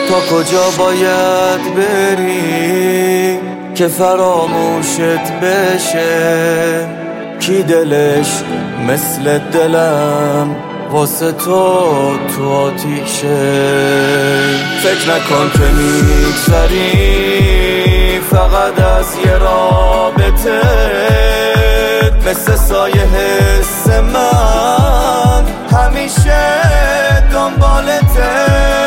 تا کجا باید بری که فراموشت بشه؟ کی دلش مثل دلم واسه تو آتیشه؟ فکر نکن که میگذری فقط از یه رابطه، مثل سایه حس من همیشه دنبالته.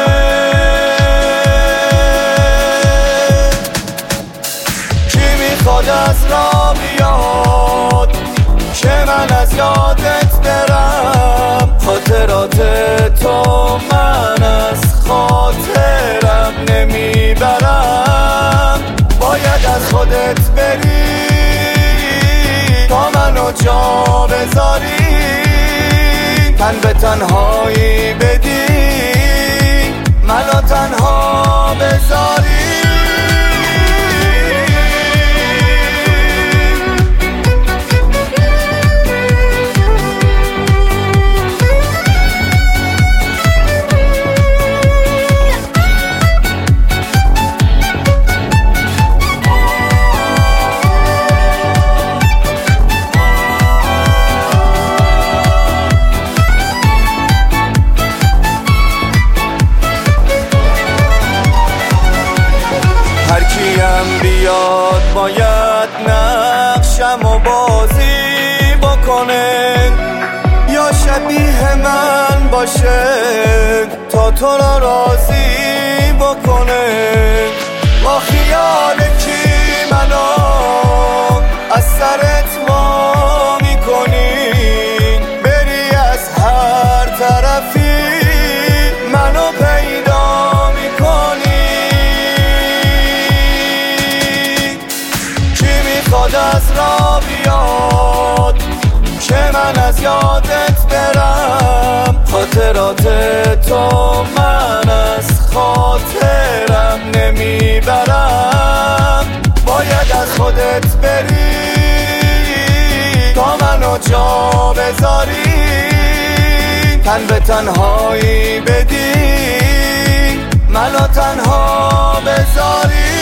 کی میخواد از راه بیاد که من از یادت برم؟ خاطرات تو من از خاطرم نمیبرم. باید از خودت بری تا منو جا بذاری، تن به تنهایی بدی منو تنها بذاری. هرکیم بیاد باید نقشم و بازی بکنه، یا شبیه من باشه تا تو را راضی بکنه. با خیال کی منو از سرت وا میکنی؟ بری از هر طرفی منو پیدا میکنی. میخواد از راه بیاد که من از یادت برم؟ خاطرات تو من از خاطرم نمیبرم. باید از خودت بری تا منو جا بذاری، تن به تنهایی بدی منو تنها بذاری.